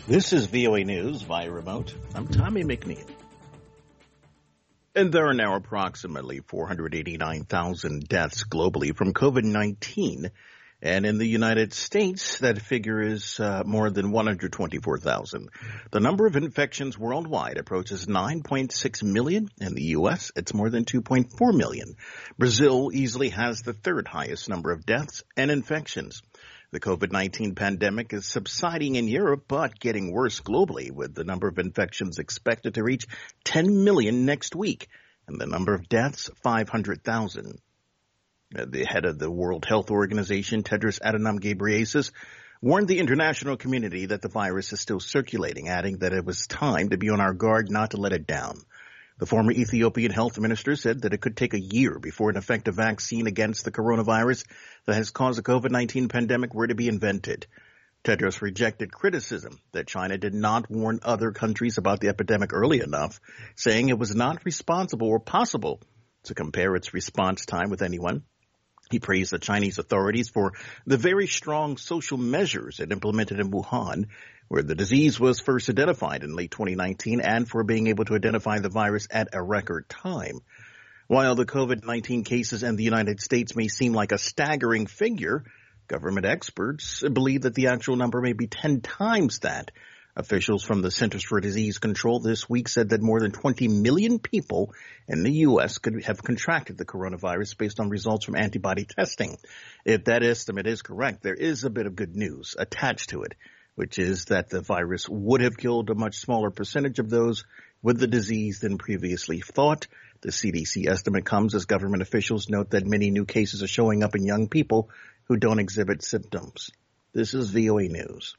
This is VOA News via remote. I'm Tommy McNeil. And there are now approximately 489,000 deaths globally from COVID-19. And in the United States, that figure is more than 124,000. The number of infections worldwide approaches 9.6 million. In the U.S., it's more than 2.4 million. Brazil easily has the third highest number of deaths and infections. The COVID-19 pandemic is subsiding in Europe, but getting worse globally, with the number of infections expected to reach 10 million next week, and the number of deaths 500,000. The head of the World Health Organization, Tedros Adhanom Ghebreyesus, warned the international community that the virus is still circulating, adding that it was time to be on our guard not to let it down. The former Ethiopian health minister said that it could take a year before an effective vaccine against the coronavirus that has caused the COVID-19 pandemic were to be invented. Tedros rejected criticism that China did not warn other countries about the epidemic early enough, saying it was not responsible or possible to compare its response time with anyone. He praised the Chinese authorities for the very strong social measures it implemented in Wuhan, where the disease was first identified in late 2019, and for being able to identify the virus at a record time. While the COVID-19 cases in the United States may seem like a staggering figure, government experts believe that the actual number may be 10 times that. Officials from the Centers for Disease Control this week said that more than 20 million people in the U.S. could have contracted the coronavirus based on results from antibody testing. If that estimate is correct, there is a bit of good news attached to it, which is that the virus would have killed a much smaller percentage of those with the disease than previously thought. The CDC estimate comes as government officials note that many new cases are showing up in young people who don't exhibit symptoms. This is VOA News.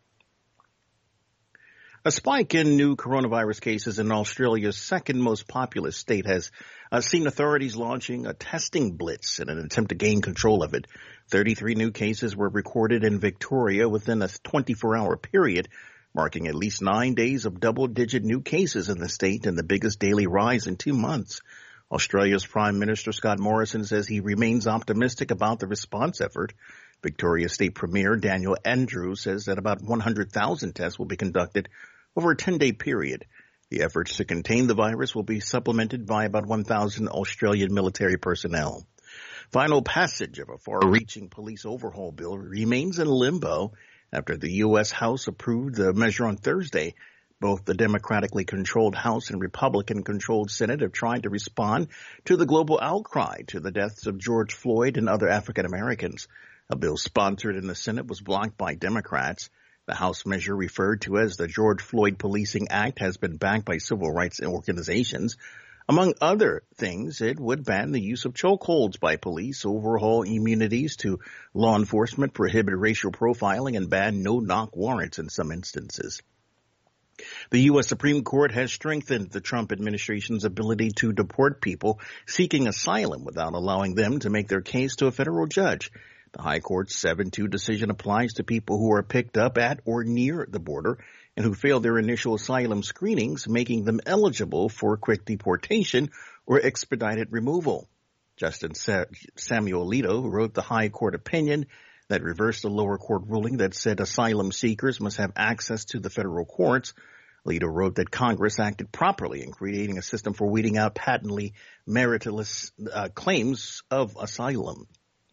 A spike in new coronavirus cases in Australia's second most populous state has seen authorities launching a testing blitz in an attempt to gain control of it. 33 new cases were recorded in Victoria within a 24-hour period, marking at least 9 days of double-digit new cases in the state and the biggest daily rise in 2 months. Australia's Prime Minister Scott Morrison says he remains optimistic about the response effort. Victoria State Premier Daniel Andrews says that about 100,000 tests will be conducted over a 10-day period. The efforts to contain the virus will be supplemented by about 1,000 Australian military personnel. Final passage of a far-reaching police overhaul bill remains in limbo after the U.S. House approved the measure on Thursday. Both the democratically controlled House and Republican-controlled Senate have tried to respond to the global outcry to the deaths of George Floyd and other African Americans. A bill sponsored in the Senate was blocked by Democrats. The House measure, referred to as the George Floyd Policing Act, has been backed by civil rights organizations. Among other things, it would ban the use of chokeholds by police, overhaul immunities to law enforcement, prohibit racial profiling, and ban no-knock warrants in some instances. The U.S. Supreme Court has strengthened the Trump administration's ability to deport people seeking asylum without allowing them to make their case to a federal judge. The High Court's 7-2 decision applies to people who are picked up at or near the border and who fail their initial asylum screenings, making them eligible for quick deportation or expedited removal. Justice Samuel Alito wrote the High Court opinion that reversed the lower court ruling that said asylum seekers must have access to the federal courts. Alito wrote that Congress acted properly in creating a system for weeding out patently meritless claims of asylum.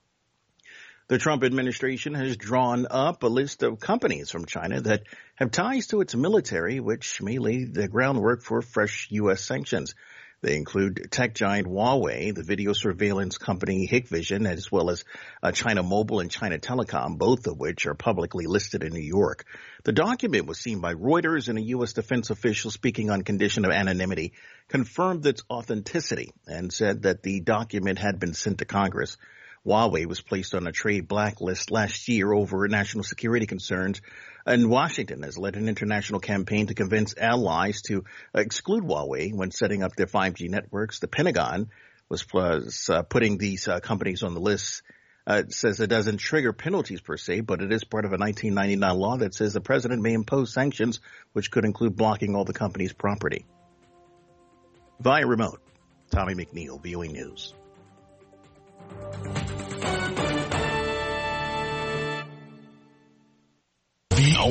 The Trump administration has drawn up a list of companies from China that have ties to its military, which may lay the groundwork for fresh U.S. sanctions. They include tech giant Huawei, the video surveillance company Hikvision, as well as China Mobile and China Telecom, both of which are publicly listed in New York. The document was seen by Reuters, and a U.S. defense official speaking on condition of anonymity confirmed its authenticity and said that the document had been sent to Congress. Huawei was placed on a trade blacklist last year over national security concerns, and Washington has led an international campaign to convince allies to exclude Huawei when setting up their 5G networks. The Pentagon was putting these companies on the list. It says it doesn't trigger penalties per se, but it is part of a 1999 law that says the president may impose sanctions, which could include blocking all the company's property. Via remote, Tommy McNeil, VOA News.